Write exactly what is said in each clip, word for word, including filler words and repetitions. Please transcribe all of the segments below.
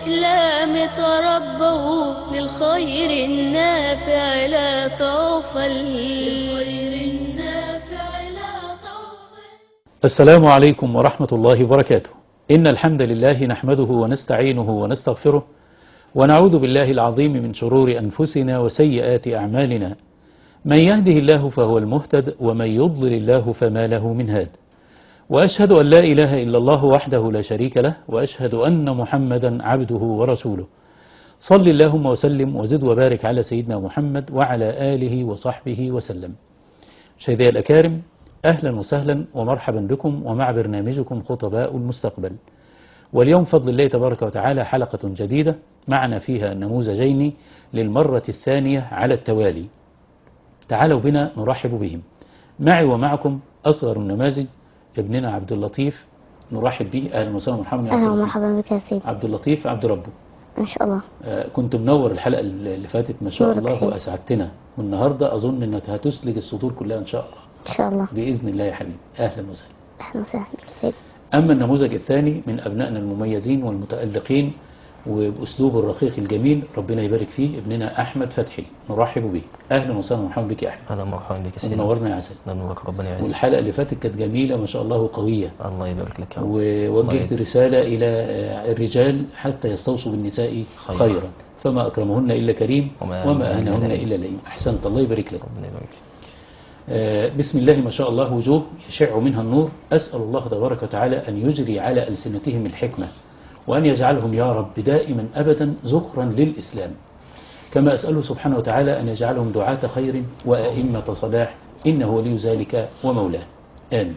الإسلام تربوا للخير النافع لا طوفل للخير النافع لا طوفل. السلام عليكم ورحمة الله وبركاته. إن الحمد لله نحمده ونستعينه ونستغفره ونعوذ بالله العظيم من شرور أنفسنا وسيئات أعمالنا. من يهده الله فهو المهتد ومن يضلل الله فما له من هاد. وأشهد أن لا إله إلا الله وحده لا شريك له، وأشهد أن محمدا عبده ورسوله. صل اللهم وسلم وزد وبارك على سيدنا محمد وعلى آله وصحبه وسلم. مشاهدي الأكارم، أهلا وسهلا ومرحبا بكم ومع برنامجكم خطباء المستقبل. واليوم فضل الله تبارك وتعالى حلقة جديدة معنا فيها نموذجين للمرة الثانية على التوالي. تعالوا بنا نرحب بهم. معي ومعكم أصغر النماذج ابننا عبد اللطيف، نرحب به. أهلا وسهلا ومرحبا يا عبد أهلا اللطيف. ومرحبا بك يا سيدي. عبد اللطيف عبد ربه إن شاء الله. آه كنت منور الحلقة اللي فاتت ما شاء نورك الله سيدي. وأسعدتنا، والنهاردة أظن أنك هتسلج الصدور كلها إن شاء الله إن شاء الله. بإذن الله يا حبيبي. أهلا وسهلا. أهلا وسهلا بك يا سيدي. أما النموذج الثاني من أبنائنا المميزين والمتألقين وبأسلوبه الرقيق الجميل، ربنا يبارك فيه، ابننا أحمد فتحي، نرحب به. أهلا وسهلا ومرحبا بك يا أحمد. اهلا ومرحبا بك يا سيدي. ومنورنا يا عسل. نورك ربنا يعزك. والحلقة اللي فاتت كانت جميلة ما شاء الله وقوية، الله يبارك لك يا رب. ووجهت الله يعزك. رسالة إلى الرجال حتى يستوصوا بالنساء خيرا. خيرا، فما أكرمهن إلا كريم وما وما أهانهن أهنهن إلا إلا لئيم. أحسنت، الله يبارك لك. ربنا يبارك لك. آه، بسم الله ما شاء الله وجوه يشع منها النور. أسأل الله تبارك وتعالى أن يجري على ألسنتهم الحكمة، وأن يجعلهم يا رب دائما أبدا زخرا للإسلام، كما أسأله سبحانه وتعالى أن يجعلهم دعاة خير وأئمة صلاح، إنه ولي ذلك ومولاه. آمين.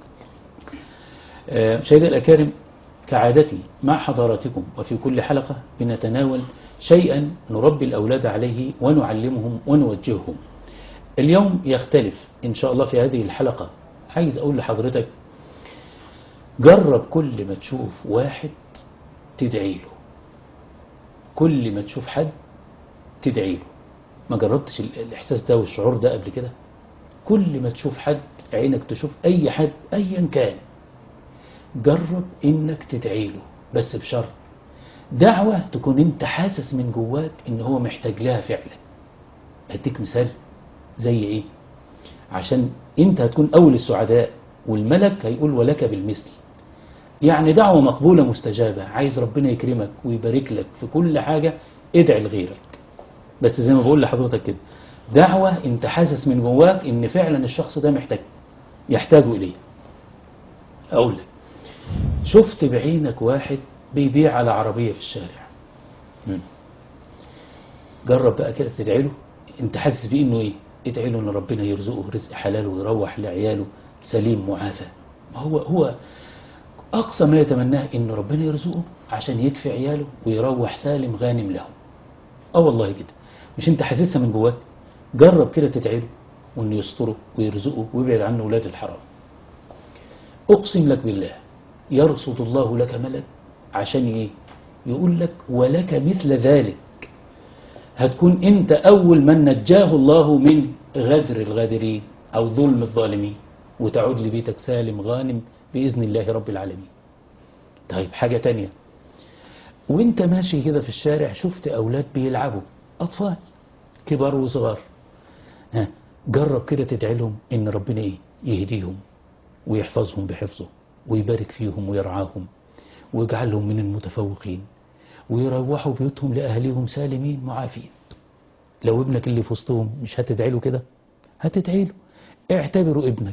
آه، مشاهدي الأكارم، كعادتي مع حضراتكم وفي كل حلقة بنتناول شيئا نربي الأولاد عليه ونعلمهم ونوجههم. اليوم يختلف إن شاء الله في هذه الحلقة. عايز أقول لحضرتك، جرب كل ما تشوف واحد تدعي له، كل ما تشوف حد تدعي له. ما جربتش ال- الإحساس ده والشعور ده قبل كده؟ كل ما تشوف حد، عينك تشوف أي حد أيا كان، جرب إنك تدعي له، بس بشرط دعوة تكون أنت حاسس من جواك إن هو محتاج لها فعلا. أديك مثال زي إيه؟ عشان أنت هتكون أول السعداء، والملك هيقول ولك بالمثل. يعني دعوة مقبولة مستجابة، عايز ربنا يكرمك ويبارك لك في كل حاجة، ادعي لغيرك. بس زي ما بقول لحضرتك كده، دعوة انت حاسس من جواك ان فعلا الشخص ده محتاج يحتاج اليه. اقول لك، شفت بعينك واحد بيبيع على عربية في الشارع، مم. جرب بقى كده تدعي له. انت حاسس بيه انه ايه؟ ادعي له ان ربنا يرزقه رزق حلال ويروح لعياله سليم معافى. ما هو هو أقصى ما يتمناه إن ربنا يرزقه عشان يكفي عياله ويروح سالم غانم لهم. اه والله كده، مش انت حاسسها من جواك؟ جرب كده تدعي له وإنه يستره ويرزقه ويبعد عنه ولاد الحرام. أقسم لك بالله يرصد الله لك ملك عشان إيه؟ يقول لك ولك مثل ذلك. هتكون انت أول من نجاه الله من غدر الغادرين أو ظلم الظالمين، وتعود لبيتك سالم غانم بإذن الله رب العالمين. طيب حاجة تانية، وانت ماشي كده في الشارع شفت أولاد بيلعبوا، أطفال كبار وصغار، ها جرب كده تدعي لهم إن ربنا إيه؟ يهديهم ويحفظهم بحفظه ويبارك فيهم ويرعاهم ويجعلهم من المتفوقين ويروحوا بيوتهم لأهليهم سالمين معافين. لو ابنك اللي في وسطهم مش هتدعي له كده؟ هتدعي له. اعتبره ابنك.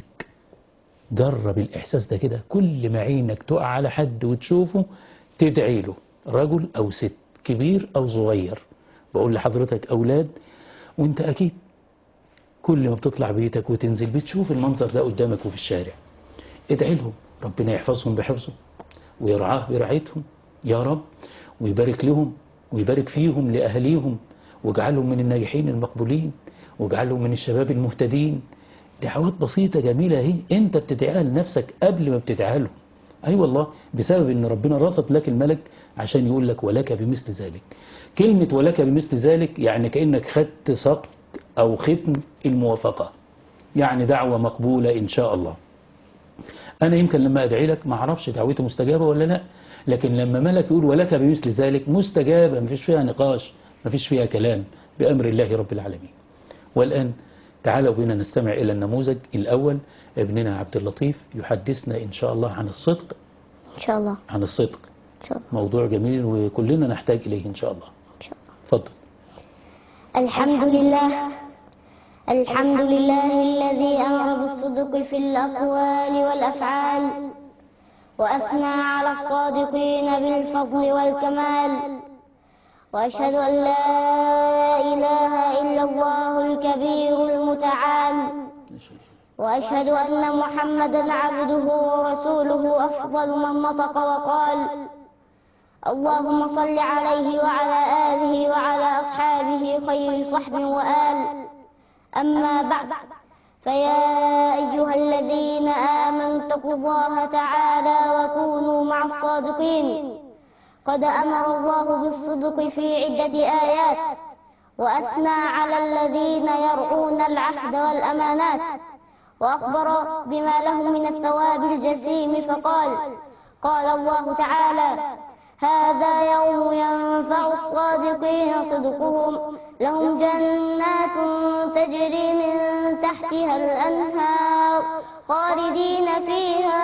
جرب الإحساس ده كده، كل ما عينك تقع على حد وتشوفه تدعي له، رجل أو ست، كبير أو صغير. بقول لحضرتك أولاد، وانت أكيد كل ما بتطلع بيتك وتنزل بتشوف المنظر ده قدامك وفي الشارع. ادعي لهم ربنا يحفظهم بحفظه ويرعاه برعايتهم يا رب، ويبارك لهم ويبارك فيهم لأهليهم، واجعلهم من الناجحين المقبولين، واجعلهم من الشباب المهتدين. دعوات بسيطة جميلة اهي، انت بتدعيها لنفسك قبل ما بتدعيها لهم. اي أيوة والله، بسبب ان ربنا رصد لك الملك عشان يقول لك ولك بمثل ذلك. كلمة ولك بمثل ذلك يعني كأنك خدت سقط او ختم الموافقة، يعني دعوة مقبولة ان شاء الله. انا يمكن لما ادعي لك ما اعرفش دعوتي مستجابة ولا لا، لكن لما ملك يقول ولك بمثل ذلك مستجابة، ما فيش فيها نقاش، ما فيش فيها كلام، بأمر الله رب العالمين. والآن تعالوا بنا نستمع إلى النموذج الأول. ابننا عبد اللطيف يحدثنا إن شاء الله عن الصدق. إن شاء الله. عن الصدق. إن شاء الله. موضوع جميل وكلنا نحتاج إليه إن شاء الله. إن شاء الله. تفضل. الحمد لله الحمد لله الذي أمر بالصدق في الأقوال والأفعال، وأثنى على الصادقين بالفضل والكمال، وأشهد أن لا إله إلا الله الكبير المتعال، وأشهد أن محمدا عبده ورسوله أفضل من نطق وقال. اللهم صل عليه وعلى آله وعلى أصحابه خير صحب وآل. أما بعد، فيا أيها الذين آمنوا اتقوا الله تعالى وكونوا مع الصادقين. قد أمر الله بالصدق في عدة آيات، وأثنى على الذين يرعون العهد والأمانات، وأخبر بما لهم من الثواب الجسيم فقال: قال الله تعالى: هذا يوم ينفع الصادقين صدقهم، لهم جنات تجري من تحتها الأنهار خالدين فيها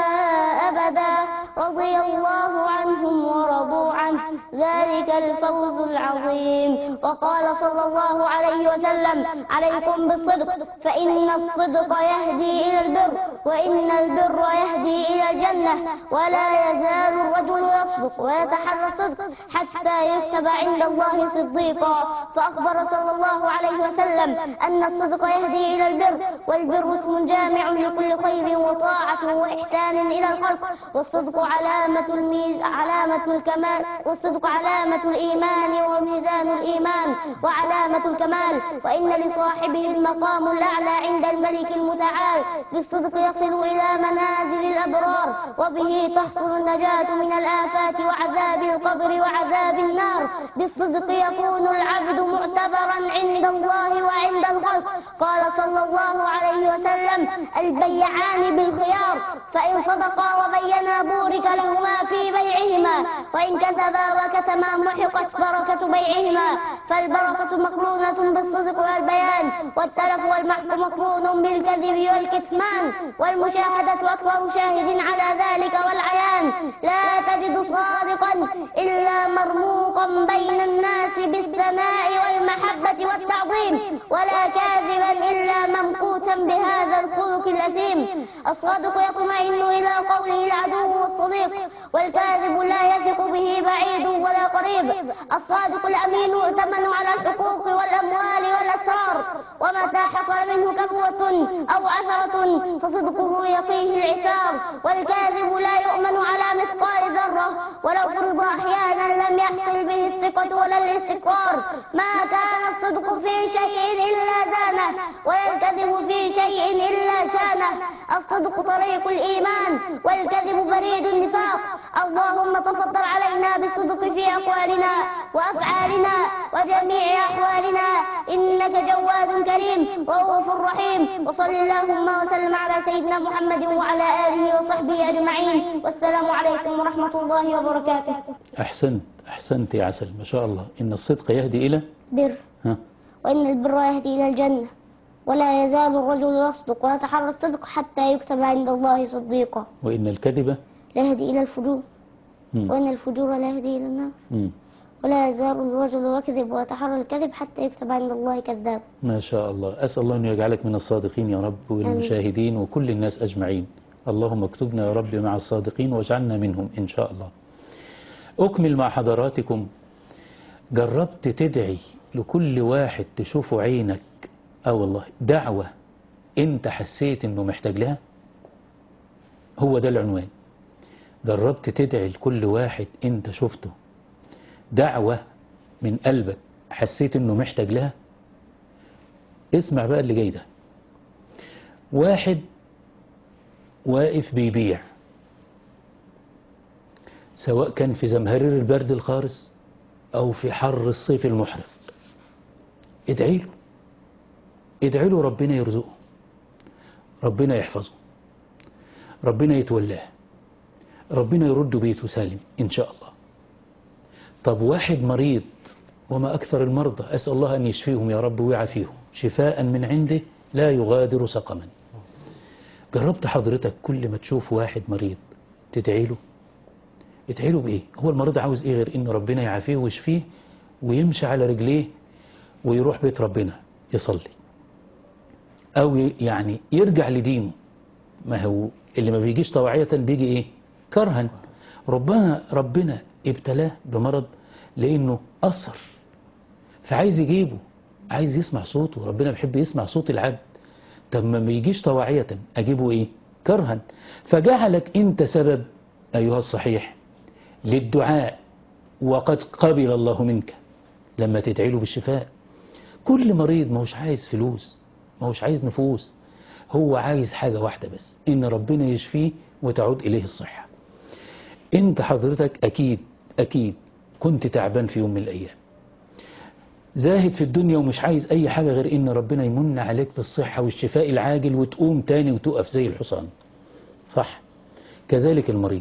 أبدا، رضي الله عنهم ورضوا عنه، ذلك الفوز العظيم. وقال صلى الله عليه وسلم: عليكم بالصدق، فإن الصدق يهدي إلى البر، وإن البر يهدي إلى الجنة، ولا يزال الرجل يصدق ويتحرى الصدق حتى يكتب عند الله صديقا. فأخبر صلى الله عليه وسلم أن الصدق يهدي إلى البر، والبر اسم جامع لكل خير وطاعة وإحسان إلى الخلق، والصدق علامة الميز علامة الكمال، والصدق علامة الإيمان وميزان الإيمان وعلامة الكمال، وإن لصاحبه المقام الأعلى عند الملك المتعال. بالصدق يصل إلى منازل الأبرار، وبه تحصل النجاة من الآفات وعذاب القبر وعذاب النار. بالصدق يكون العبد معتبرا عند الله وعند الخلق. قال صلى الله عليه وسلم: البيعان بالخيار، فإن صدقا وبينا بورك لهما في بيعهما، وإن كذبا وكتما محقت بركة بيعهما. فالبركة مقرونة بالصدق والبيان، والتلف والمحق مقرون بالكذب والكتمان، والمشاهدة أكبر شاهد على ذلك والعيان. لا تجد صادقا إلا مرموقا بين الناس بالثناء والمحبة والتعظيم، ولا كاذبا إلا ممقوتا بهذا الخلق الأثيم. الصادق يطمئن إلى قوله العدو والصديق، والكاذب لا يثق به بعيد ولا قريب. الصادق الأمين يؤتمن على الحقوق والأموال والأسرار، ومتى حصل منه كبوة أو عثرة فصدقه يقيه العثار. والكاذب لا يؤمن على مثقال ذرة، ولو فرض أحيانا لم يحصل به الثقة ولا الاستقرار. ما كان الصدق في شيء إلا زانه، ولا الكذب في شيء إلا شانه. الصدق طريق الإيمان، والكذب بريد النفاق. اللهم تفضل علينا بالصدق في أقوالنا وأفعالنا وجميع أحوالنا، إنك جواد كريم رؤوف رحيم. وصل اللهم وسلم على سيدنا محمد وعلى آله وصحبه أجمعين، والسلام عليكم ورحمة الله وبركاته. أحسنت أحسنت يا عسل، ما شاء الله. إن الصدق يهدي إلى بر، ها؟ وإن البر يهدي إلى الجنة، ولا يزال الرجل يصدق ويتحرى الصدق حتى يكتب عند الله صديقا. وإن الكذب لا يهدي إلى الفجور، مم. وإن الفجور لا يهدي إلى النار، مم. ولا يزال الرجل يكذب ويتحرى الكذب حتى يكتب عند الله كذاب. ما شاء الله. أسأل الله أن يجعلك من الصادقين يا رب، والمشاهدين وكل الناس أجمعين. اللهم اكتبنا يا رب مع الصادقين واجعلنا منهم إن شاء الله. أكمل مع حضراتكم. جربت تدعي لكل واحد تشوفه عينك، اه والله، دعوة انت حسيت انه محتاج لها؟ هو ده العنوان. جربت تدعي لكل واحد انت شفته دعوة من قلبك حسيت انه محتاج لها؟ اسمع بقى اللي جاي ده. واحد واقف بيبيع، سواء كان في زمهرير البرد القارس او في حر الصيف المحرق، ادعي له ادعي له ربنا يرزقه، ربنا يحفظه، ربنا يتولاه، ربنا يرد بيته سالم إن شاء الله. طب واحد مريض، وما أكثر المرضى، أسأل الله أن يشفيهم يا رب ويعافيهم شفاء من عنده لا يغادر سقما. جربت حضرتك كل ما تشوف واحد مريض تدعي له؟ ادعي له بإيه؟ هو المريض عاوز إيه غير إن ربنا يعافيه ويشفيه ويمشي على رجليه ويروح بيت ربنا يصلي، أو يعني يرجع لدينه. ما هو اللي ما بيجيش طوعية بيجي إيه؟ كرها. ربنا ربنا ابتلاه بمرض لأنه أثر، فعايز يجيبه، عايز يسمع صوته. ربنا بيحب يسمع صوت العبد. طب ما بيجيش طوعية أجيبه إيه؟ كرها. فجعلك أنت سبب أيها الصحيح للدعاء، وقد قبل الله منك لما تدعي له بالشفاء. كل مريض ما هوش عايز فلوس، ما هوش عايز نفوس، هو عايز حاجة واحدة بس، إن ربنا يشفيه وتعود إليه الصحة. أنت حضرتك أكيد أكيد كنت تعبان في يوم من الأيام، زاهد في الدنيا ومش عايز أي حاجة غير إن ربنا يمن عليك بالصحة والشفاء العاجل وتقوم تاني وتقف زي الحصان، صح؟ كذلك المريض،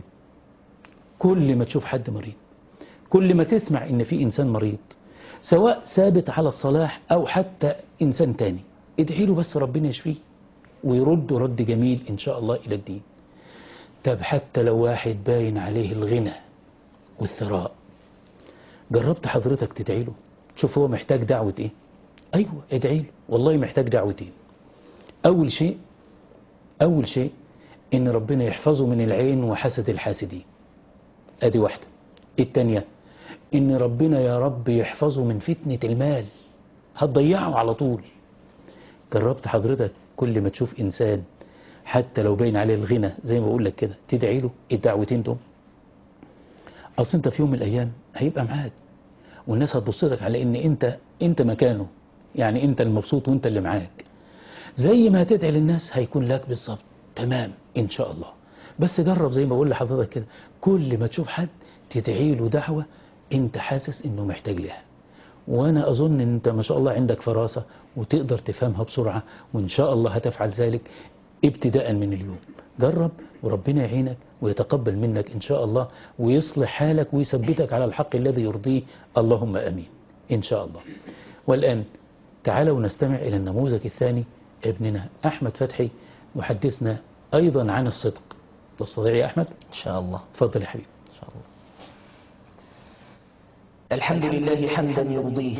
كل ما تشوف حد مريض، كل ما تسمع إن في إنسان مريض سواء ثابت على الصلاح أو حتى إنسان تاني، ادعي له بس ربنا يشفيه ويرد رد جميل إن شاء الله إلى الدين. طب حتى لو واحد باين عليه الغنى والثراء، جربت حضرتك تدعي له؟ شوف هو محتاج دعوة إيه؟ أيوة ادعي له، والله محتاج دعوتين. أول شيء أول شيء إن ربنا يحفظه من العين وحسد الحاسدين، أدي واحدة. التانية إن ربنا يا رب يحفظه من فتنة المال، هتضيعه على طول. جربت حضرتك كل ما تشوف إنسان حتى لو باين عليه الغنى زي ما بقول لك كده تدعي له الدعوتين دول؟ أصل أنت في يوم من الأيام هيبقى معاك، والناس هتبص لك على إن أنت أنت مكانه، يعني أنت المبسوط وأنت اللي معاك. زي ما هتدعي للناس هيكون لك بالظبط، تمام إن شاء الله. بس جرب زي ما بقول لحضرتك كده، كل ما تشوف حد تدعي له دعوة أنت حاسس إنه محتاج لها. وأنا أظن أن أنت ما شاء الله عندك فراسة وتقدر تفهمها بسرعة، وإن شاء الله هتفعل ذلك ابتداء من اليوم. جرب وربنا يعينك ويتقبل منك إن شاء الله، ويصلح حالك ويثبتك على الحق الذي يرضيه، اللهم أمين إن شاء الله. والآن تعالوا نستمع إلى النموذج الثاني، ابننا أحمد فتحي يحدثنا أيضا عن الصدق. تستطيع يا أحمد؟ إن شاء الله. تفضل يا حبيبي. إن شاء الله. الحمد لله حمدا يرضيه،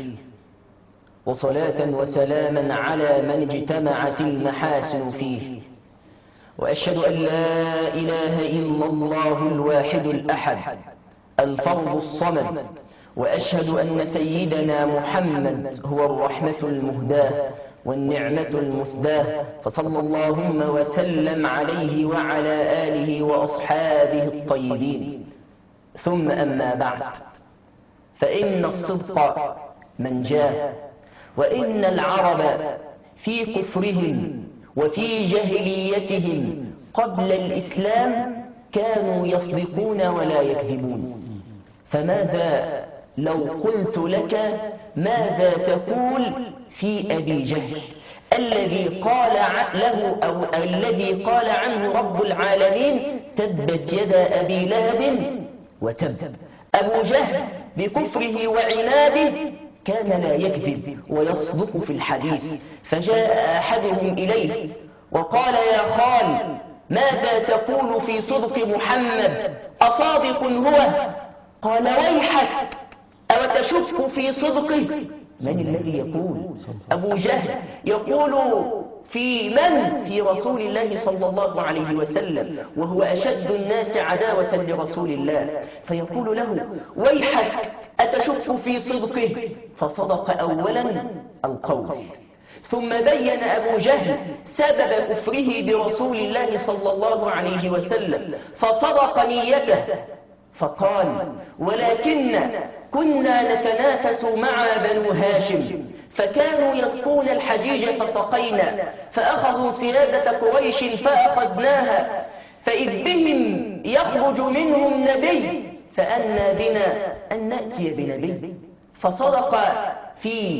وصلاة وسلاما على من اجتمعت المحاسن فيه، وأشهد أن لا إله إلا الله الواحد الأحد الفرد الصمد، وأشهد أن سيدنا محمد هو الرحمة المهداة والنعمة المسداة، فصلى اللهم وسلم عليه وعلى آله وأصحابه الطيبين. ثم أما بعد، فإن الصدق منجاه، وإن العرب في كفرهم وفي جاهليتهم قبل الإسلام كانوا يصدقون ولا يكذبون. فماذا لو قلت لك ماذا تقول في أبي جهل الذي قال له أو الذي قال عنه رب العالمين تبت يدا أبي لهب وتب؟ أبو جهل بكفره وعناده كان لا يكذب ويصدق في الحديث، فجاء أحدهم إليه وقال يا خال ماذا تقول في صدق محمد، أصادق هو؟ قال ويحك أو تشك في صدقه؟ من الذي يقول؟ أبو جهل يقول في من؟ في رسول الله صلى الله عليه وسلم، وهو أشد الناس عداوة لرسول الله، فيقول له ويحك أتشك في صدقه؟ فصدق أولا القول، ثم بين أبو جهل سبب كفره برسول الله صلى الله عليه وسلم فصدق نيته، فقال ولكن كنا نتنافس مع بنو هاشم فكانوا يسقون الحجيج فسقينا، فأخذوا سيادة قريش فأخذناها، فإذ بهم يخرج منهم نبي فأنى بنا أن نأتي بنبي. فصدق في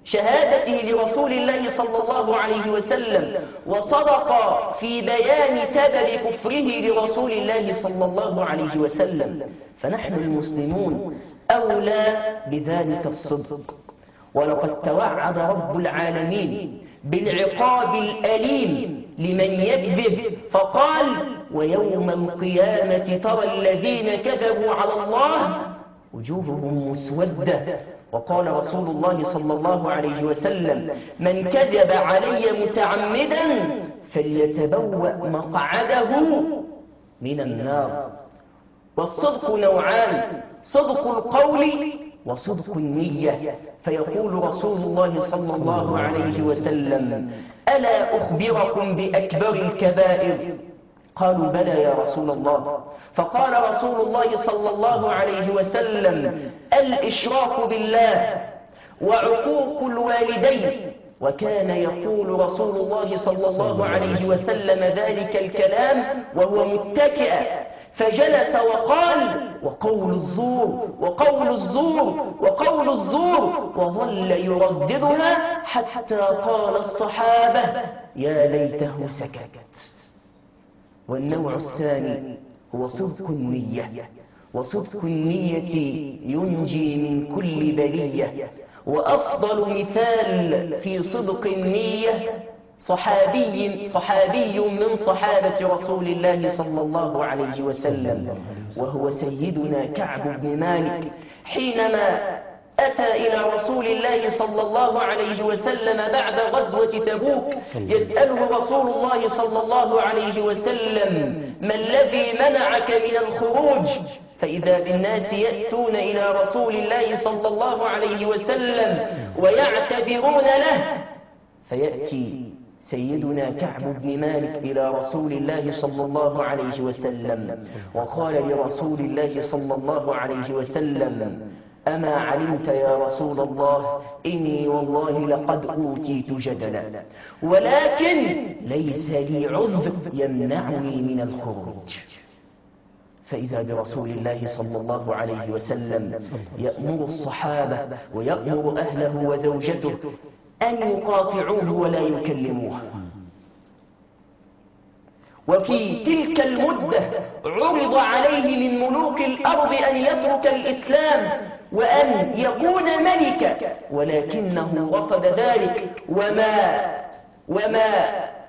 شهادته لرسول الله صلى الله عليه وسلم، وصدق في بيان سبب كفره لرسول الله صلى الله عليه وسلم، فنحن المسلمون أولى بذلك الصدق. ولقد توعد رب العالمين بالعقاب الأليم لمن يكذب، فقال: ويوم القيامة ترى الذين كذبوا على الله وجوههم مسودة. وقال رسول الله صلى الله عليه وسلم: من كذب علي متعمدا فليتبوأ مقعده من النار. والصدق نوعان: صدق القول وصدق النية. فيقول رسول الله صلى الله عليه وسلم: ألا أخبركم بأكبر الكبائر؟ قالوا: بلى يا رسول الله. فقال رسول الله صلى الله عليه وسلم: الإشراك بالله وعقوق الوالدين. وكان يقول رسول الله صلى الله عليه وسلم ذلك الكلام وهو متكئ، فجلس وقال: وقول الزور وقول الزور وقول الزور، وظل يرددها حتى قال الصحابة: يا ليته سكت. والنوع الثاني هو صدق النية، وصدق النية ينجي من كل بلية. وأفضل مثال في صدق النية صحابي صحابي من صحابة رسول الله صلى الله عليه وسلم، وهو سيدنا كعب بن مالك، حينما أتى إلى رسول الله صلى الله عليه وسلم بعد غزوة تبوك يسأله رسول الله صلى الله عليه وسلم: ما الذي منعك من الخروج؟ فإذا بالناس يأتون إلى رسول الله صلى الله عليه وسلم ويعتذرون له، فيأتي سيدنا كعب بن مالك إلى رسول الله صلى الله عليه وسلم وقال لرسول الله صلى الله عليه وسلم: أما علمت يا رسول الله إني والله لقد أوتيت جدلا، ولكن ليس لي عذر يمنعني من الخروج. فإذا برسول الله صلى الله عليه وسلم يأمر الصحابة ويأمر أهله وزوجته أن يقاطعوه ولا يكلموه. وفي تلك المدة عرض عليه من ملوك الأرض أن يترك الإسلام وأن يكون ملكا، ولكنه رفض ذلك، وما وما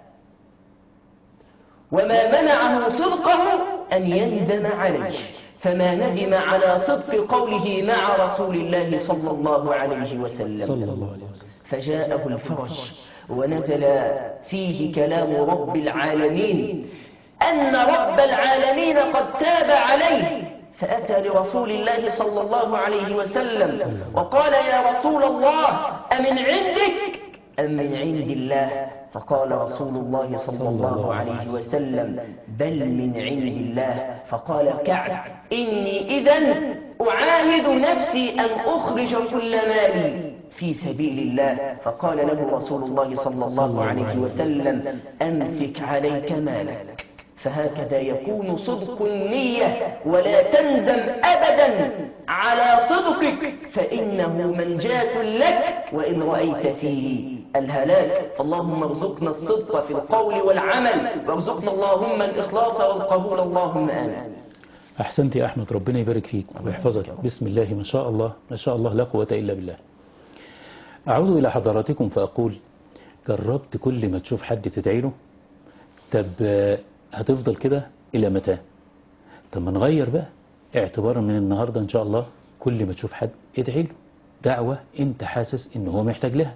وما منعه صدقه أن يندم عليه، فما ندم على صدق قوله مع رسول الله صلى الله عليه وسلم. فجاءه الفرج ونزل فيه كلام رب العالمين أن رب العالمين قد تاب عليه، فأتى لرسول الله صلى الله عليه وسلم وقال: يا رسول الله أمن عندك أم من عند الله؟ فقال رسول الله صلى الله عليه وسلم: بل من عند الله. فقال كعب: إني إذن أعاهد نفسي أن أخرج كل مالي في سبيل الله. فقال له رسول الله صلى الله عليه وسلم: أمسك عليك مالك. فهكذا يكون صدق النية، ولا تندم أبدا على صدقك، فإنه منجاة لك وإن رأيت فيه الهلاك. اللهم ارزقنا الصدق في القول والعمل، وارزقنا اللهم الإخلاص والقبول، اللهم آمين. أحسنت يا أحمد، ربنا يبارك فيك ويحفظك. بسم الله ما شاء الله ما شاء الله، لا قوة إلا بالله. أعود إلى حضراتكم فأقول: جربت كل ما تشوف حد تدعي له؟ طب هتفضل كده إلى متى؟ طب ما نغير بقى، اعتبارا من النهاردة إن شاء الله كل ما تشوف حد ادعي له دعوة أنت حاسس إن هو محتاج لها.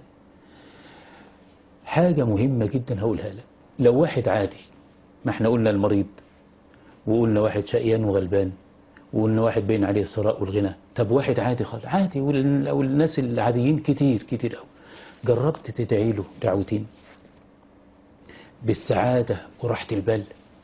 حاجة مهمة جدا هقولها لك: لو واحد عادي، ما احنا قلنا المريض، وقلنا واحد شقيان وغلبان، وقلنا واحد باين عليه الثراء والغنى، طب واحد عادي خالص، عادي، والناس العاديين كتير كتير قوي، جربت تدعي له دعوتين بالسعادة وراحة البال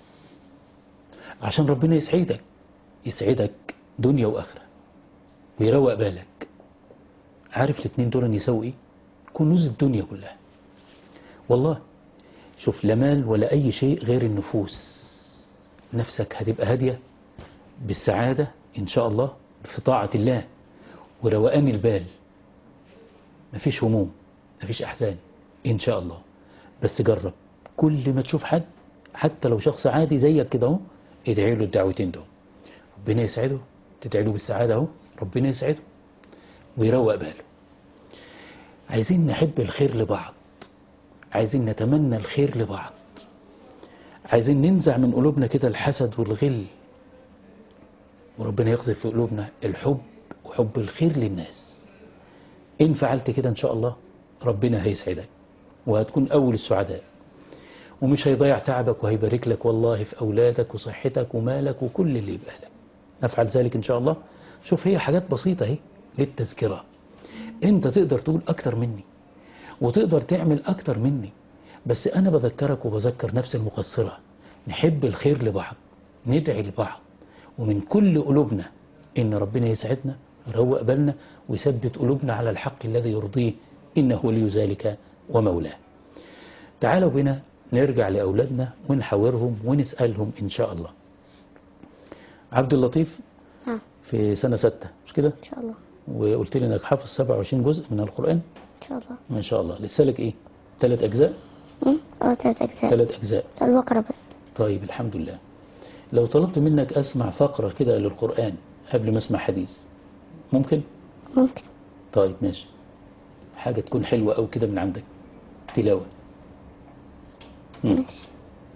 عشان ربنا يسعدك يسعدك دنيا وآخرة ويروق بالك؟ عارف الاثنين دول يسوي ايه؟ كنوز الدنيا كلها والله. شوف، لا مال ولا أي شيء غير النفوس. نفسك هتبقى هادية بالسعادة إن شاء الله في طاعة الله، وروقان البال، مفيش هموم، مفيش أحزان إن شاء الله. بس جرب كل ما تشوف حد حتى لو شخص عادي زيك كده اهو ادعي له الدعوتين دول، ربنا يسعده، تدعي له بالسعادة اهو، ربنا يسعده ويروق باله. عايزين نحب الخير لبعض، عايزين نتمنى الخير لبعض، عايزين ننزع من قلوبنا كده الحسد والغل، وربنا يقذف في قلوبنا الحب وحب الخير للناس. إن فعلت كده إن شاء الله ربنا هيسعدك وهتكون أول السعداء، ومش هيضيع تعبك وهيبارك لك والله في أولادك وصحتك ومالك وكل اللي يبقى لك. نفعل ذلك إن شاء الله. شوف هي حاجات بسيطة اهي للتذكرة. أنت تقدر تقول أكتر مني وتقدر تعمل أكتر مني، بس أنا بذكرك وبذكر نفس المقصرة، نحب الخير لبعض، ندعي لبعض، ومن كل قلوبنا إن ربنا يسعدنا ويروق بالنا ويثبت قلوبنا على الحق الذي يرضيه، إنه ولي ذلك ومولاه. تعالوا بنا نرجع لأولادنا ونحاورهم ونسألهم إن شاء الله. عبد اللطيف نعم في سنة ستة مش كده؟ إن شاء الله. وقلت لي إنك حافظ سبعة وعشرين جزء من القرآن إن شاء الله. ما شاء الله. لسه لك إيه؟ ثلاث أجزاء؟ أمم أه ثلاث أجزاء. ثلاث أجزاء البقرة بس. طيب الحمد لله. لو طلبت منك أسمع فقرة كده للقرآن قبل ما أسمع حديث ممكن؟ ممكن. طيب ماشي، حاجة تكون حلوة أو كده من عندك تلاوة. مم. ماشي.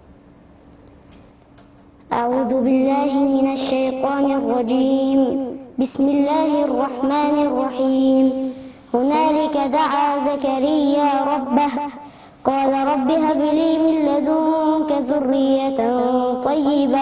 أعوذ بالله من الشيطان الرجيم. بسم الله الرحمن الرحيم. هنالك دعا زكريا ربه قال رب هب لي من لدنك ذرية طيبة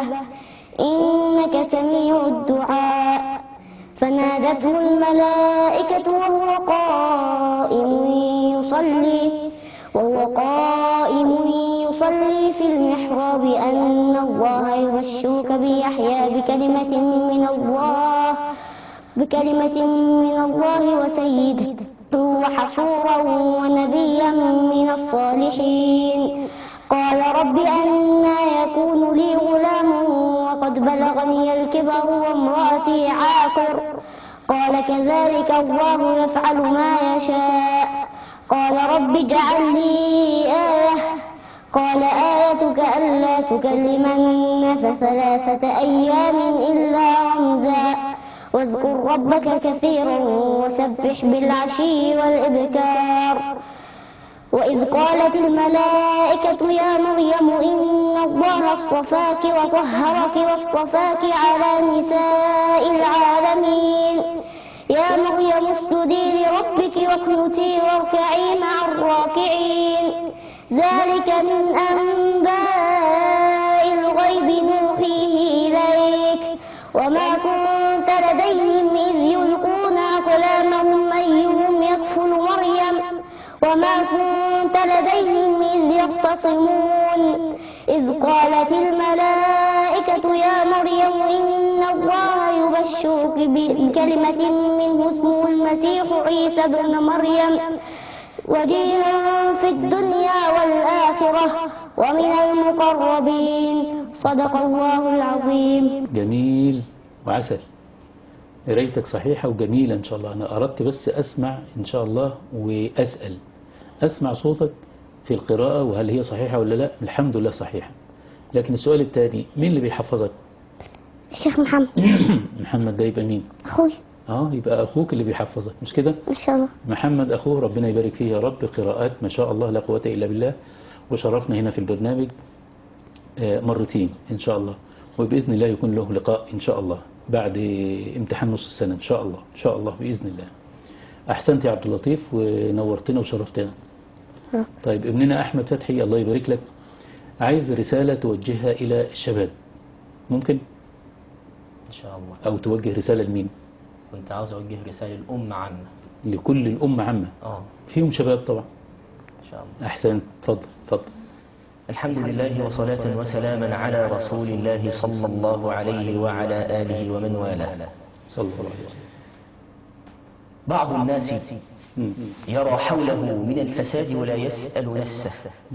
إنك سميع الدعاء. فنادته الملائكة وهو قائم يصلي وهو قائم يصلي في المحراب أن الله يبشرك بيحيى بكلمة من الله بكلمة من الله وسيدا وحصورا ونبيا من الصالحين. قال رب أنى يكون لي غلام وقد بلغني الكبر وامرأتي عاقر. قال كذلك الله يفعل ما يشاء. قال رب اجعل لي آية. قال آيتك ألا تكلم الناس ثلاثة أيام إلا رمزا واذكر ربك كثيرا وسبح بالعشي والإبكار. وإذ قالت الملائكة يا مريم إن الله اصطفاك وطهرك واصطفاك على نساء العالمين. يا مريم اسجدي لربك واقنتي واركعي مع الراكعين. ذلك من أنباء الغيب نوحيه إليك وما كنت لديهم إذ يلقون أقلامهم أيهم يكفل مريم وما كنت لديهم إذ يختصمون. إذ قالت الملائكة يا مريم إن الله يبشرك بكلمة منه اسمه المسيح عيسى ابن مريم وجيها في الدنيا والآخرة ومن المقربين. صدق الله العظيم. جميل وعسل، قرايتك صحيحة وجميلة إن شاء الله. أنا أردت بس أسمع إن شاء الله وأسأل أسمع صوتك في القراءة وهل هي صحيحة ولا لا. الحمد لله صحيحة. لكن السؤال الثاني، مين اللي بيحفظك؟ الشيخ محمد. محمد ده يبقى مين؟ أخوي. اه يبقى أخوك اللي بيحفظك مش كده؟ إن شاء الله. محمد أخوه ربنا يبارك فيه يا رب، قراءات ما شاء الله لا قوة إلا بالله، وشرفنا هنا في البرنامج مرتين إن شاء الله، وبإذن الله يكون له لقاء إن شاء الله بعد امتحان نص السنة إن شاء الله إن شاء الله بإذن الله. أحسنت يا عبد اللطيف ونورتنا وشرفتنا. طيب ابننا أحمد فتحي الله يبارك لك عايز رسالة توجهها إلى الشباب، ممكن؟ إن شاء الله. أو توجه رسالة لمين؟ كنت عاوز أوجه رسالة الأمة عامة. لكل الأمة عامة. آه فيهم شباب طبعا. إن شاء الله. أحسن، تفضل تفضل. الحمد لله وصلاة وسلاما على رسول الله صلى الله عليه وعلى آله ومن والاه. صلى الله عليه وسلم. بعض الناس يرى حوله من الفساد ولا يسأل نفسه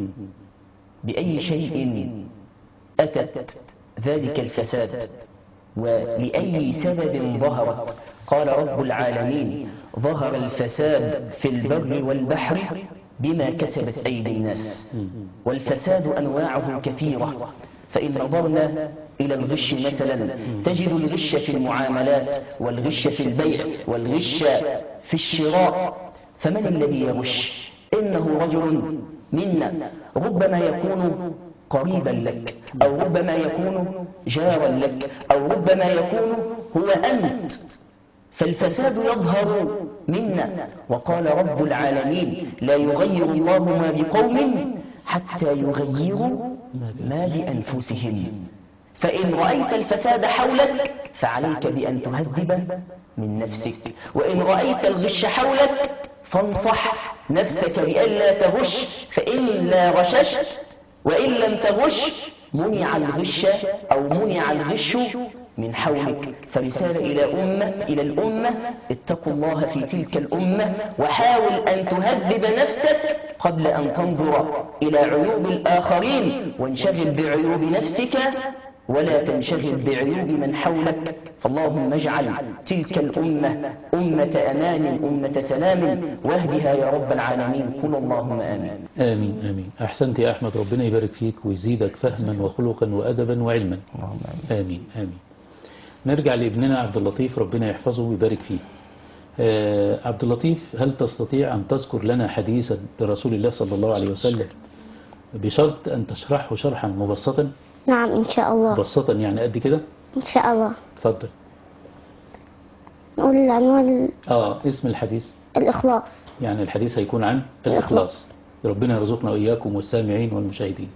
بأي شيء أتت ذلك الفساد ولأي سبب ظهرت. قال رب العالمين ظهر الفساد في البر والبحر بما كسبت أيدي الناس. والفساد أنواعه كثيرة، فإن نظرنا إلى الغش مثلا تجد الغش في المعاملات، والغش في البيع، والغش في الشراء. فمن الذي يغش؟ إنه رجل منا، ربما يكون قريبا لك، أو ربما يكون جارا لك، أو ربما يكون هو أنت. فالفساد يظهر منا، وقال رب العالمين: لا يغير الله ما بقوم حتى يغيروا ما بأنفسهم. فإن رأيت الفساد حولك فعليك بأن تهذب من نفسك، وإن رأيت الغش حولك فانصح نفسك بألا تغش، فإن لا غششت وإن لم تغش منع الغش أو منع الغش من حولك. فرسالة إلى أمة إلى الأمة: اتقوا الله في تلك الأمة، وحاول أن تهذب نفسك قبل أن تنظر إلى عيوب الآخرين، وانشغل بعيوب نفسك ولا تنشغل بعيوب من حولك. فاللهم اجعل تلك الأمة أمة أمان، أمة سلام، واهدها يا رب العالمين. قل اللهم آمين. آمين آمين. أحسنت يا أحمد، ربنا يبارك فيك ويزيدك فهما وخلقا وأدبا وعلما. اللهم آمين. آمين آمين. نرجع لابننا عبد اللطيف، ربنا يحفظه ويبارك فيه. آه عبد اللطيف، هل تستطيع أن تذكر لنا حديثا لرسول الله صلى الله عليه وسلم بشرط أن تشرحه شرحا مبسطا؟ نعم إن شاء الله. مبسطا يعني قد كده؟ إن شاء الله. اتفضل. نقول العنوان. آه اسم الحديث الإخلاص. يعني الحديث هيكون عن الإخلاص. ربنا يرزقنا وإياكم والسامعين والمشاهدين.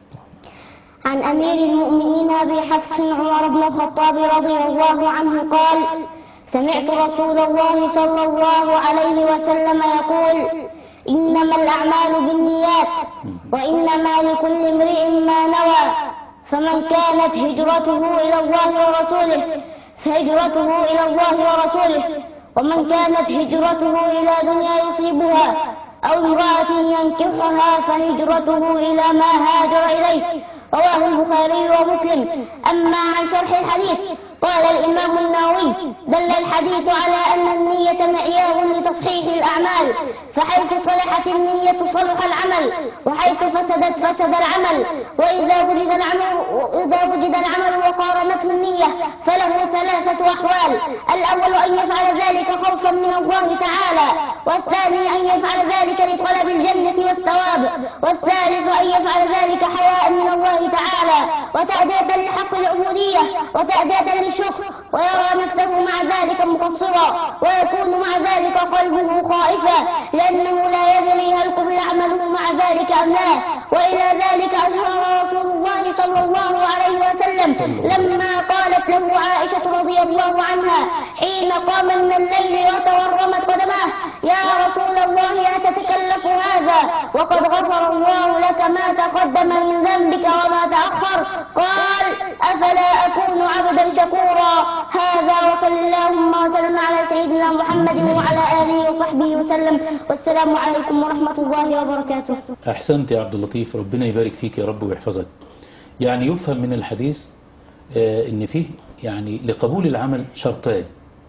عن أمير المؤمنين أبي حفص عمر بن الخطاب رضي الله عنه قال: سمعت رسول الله صلى الله عليه وسلم يقول: إنما الأعمال بالنيات، وإنما لكل امرئ ما نوى، فمن كانت هجرته إلى الله ورسوله فهجرته إلى الله ورسوله، ومن كانت هجرته إلى دنيا يصيبها أو امرأة ينكحها فهجرته إلى ما هاجر إليه. رواه البخاري ومسلم. أما عن شرح الحديث قال الإمام النووي: دل الحديث على أن النية معيار لتصحيح الأعمال، فحيث صلحت النية صلح العمل، وحيث فسدت فسد العمل. وإذا وجد العمل وإذا وجد العمل وقارنته النية فله ثلاثة أحوال: الأول أن يفعل ذلك خوفا من الله تعالى، والثاني أن يفعل ذلك لطلب الجنة والثواب، والثالث أن يفعل ذلك حياء من الله تعالى وتأدية لحق العبودية وتأدية للشكر، ويرى نفسه مع ذلك مقصرا، ويكون مع ذلك قلبه خائفا لأنه لا يدري هل قبل عمله مع ذلك أم لا. وإلى ذلك أشار رسول الله صلى الله عليه وسلم لما قالت له عائشة رضي الله عنها حين قام من الليل وتورمت قدماه: يا رسول الله أتتكلف هذا وقد غفر الله لك ما تقدم من ذنبك وما تأخر؟ قال: أفلا أكون عبدا شكورا. هذا وصلى اللهم وسلم على سيدنا محمد وعلى آله وصحبه وسلم، والسلام عليكم ورحمة الله وبركاته. أحسنت يا عبد اللطيف، ربنا يبارك فيك يا رب ويحفظك. يعني يفهم من الحديث آه إن فيه يعني لقبول العمل شرطان: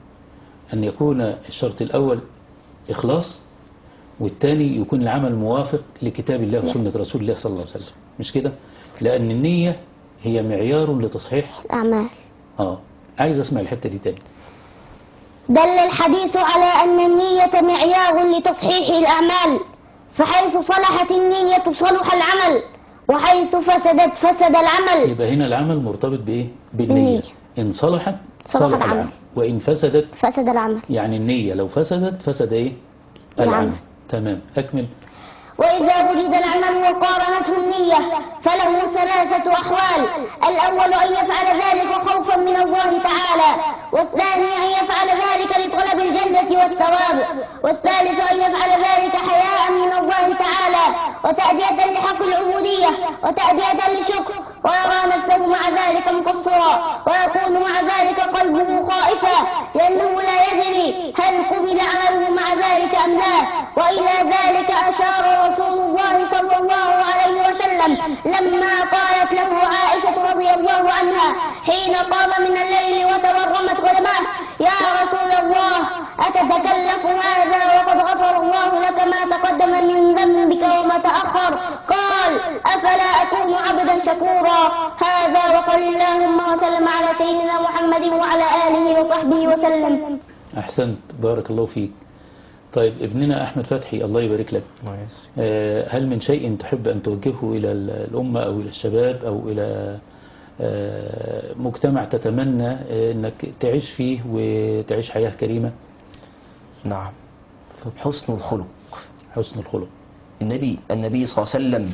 أن يكون الشرط الأول إخلاص، والثاني يكون العمل موافق لكتاب الله وسنة رسول الله صلى الله عليه وسلم. مش كده؟ لأن النية هي معيار لتصحيح الأعمال. آه عايز أسمع الحتة دي تاني. دل الحديث على أن النية معيار لتصحيح الأعمال، فحيث صلحت النية صلح العمل، وحيث فسدت فسد العمل. يبقى هنا العمل مرتبط بإيه؟ بالنية. بالنية. إن صلحت صلح صلح العمل. العمل، وإن فسدت فسد العمل. يعني النية لو فسدت فسد إيه؟ العمل. العمل. تمام، أكمل. وإذا وجد العمل وقارنته النية فله ثلاثة أحوال: الأول أن يفعل ذلك خوفا من الله تعالى، والثاني أن يفعل ذلك لطلب الجنة والثواب، والثالث أن يفعل ذلك حياء من الله تعالى وتأدية لحق العبودية وتأدية للشكر، ويرى نفسه مع ذلك مقصرا، ويكون مع ذلك قلبه خائفا لأنه لا يدري هل قبل عمله مع ذلك أم لا. وإلى ذلك أشار رسول الله صلى الله عليه وسلم لما قالت له عائشة رضي الله عنها حين قام من الليل وتورمت قدماه: يا رسول الله أتتكلف هذا اللهم وسلم على سيدنا محمد وعلى آله وصحبه وسلم. أحسنت، بارك الله فيك. طيب ابننا أحمد فتحي الله يبارك لك، آه، هل من شيء تحب أن توجهه إلى الأمة أو إلى الشباب أو إلى آه، مجتمع تتمنى آه، أنك تعيش فيه وتعيش حياة كريمة؟ نعم، حسن الخلق. حسن الخلق. النبي النبي صلى الله عليه وسلم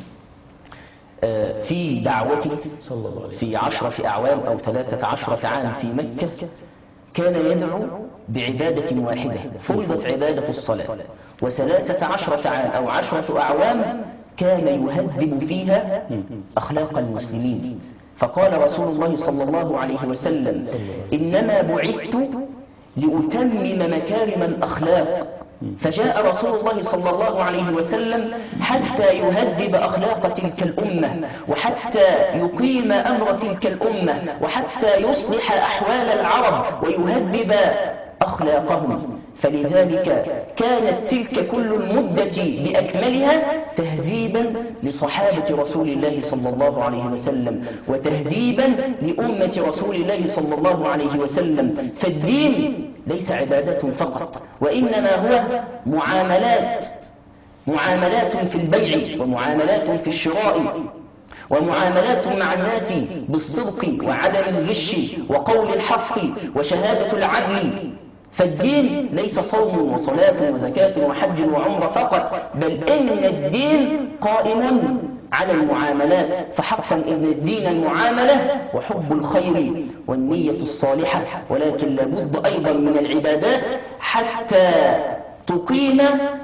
آه، في دعوته صلى الله عليه وسلم في عشرة أعوام أو ثلاثة عشرة عام في مكة كان يدعو بعبادة واحدة، فرضت عبادة الصلاة، وثلاثة عشرة عام أو عشرة أعوام كان يهذب فيها أخلاق المسلمين. فقال رسول الله صلى الله عليه وسلم: إنما بعثت لأتمم مكارم الأخلاق. فجاء رسول الله صلى الله عليه وسلم حتى يهذب أخلاق تلك الأمة، وحتى يقيم أمر تلك الأمة، وحتى يصلح أحوال العرب ويهذب أخلاقهم. فلذلك كانت تلك كل المدة بأكملها تهذيبا لصحابة رسول الله صلى الله عليه وسلم، وتهذيبا لأمة رسول الله صلى الله عليه وسلم. فالدين ليس عبادة فقط، وإنما هو معاملات، معاملات في البيع، ومعاملات في الشراء، ومعاملات مع الناس بالصدق وعدم الغش وقول الحق وشهادة العدل. فالدين ليس صوم وصلاة وزكاة وحج وعمرة فقط، بل إن الدين قائم على المعاملات. فحقا إن الدين المعاملة وحب الخير والنية الصالحة، ولكن لابد أيضا من العبادات حتى تقيم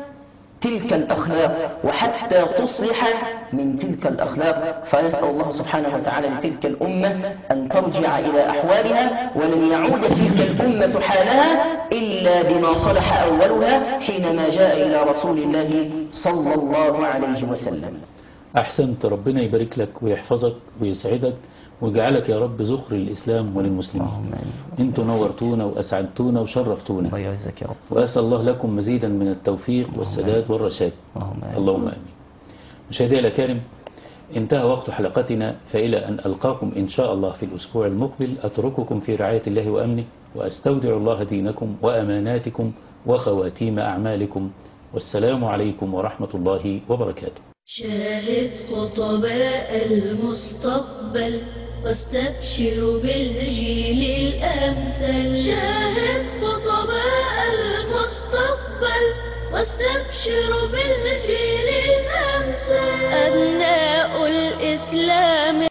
تلك الأخلاق وحتى تصلح من تلك الأخلاق. فنسأل الله سبحانه وتعالى لتلك الأمة أن ترجع إلى أحوالها، ولن يعود تلك الأمة حالها إلا بما صلح أولها حينما جاء إلى رسول الله صلى الله عليه وسلم. أحسنت، ربنا يبارك لك ويحفظك ويسعدك ويجعلك يا رب ذخر الإسلام وللمسلمين. انتوا نورتونا وأسعدتونا وشرفتونا، الله يعزك يا رب. وأسأل الله لكم مزيدا من التوفيق والسداد والرشاد، اللهم آمين. مشاهدي الأكارم، انتهى وقت حلقتنا، فإلى أن ألقاكم إن شاء الله في الأسبوع المقبل أترككم في رعاية الله وأمنه، وأستودع الله دينكم وأماناتكم وخواتيم أعمالكم، والسلام عليكم ورحمة الله وبركاته. شاهد خطباء المستقبل واستبشر بالجيل الأمثل. شاهد خطباء المستقبل واستبشر بالجيل الأمثل. أبناء الإسلام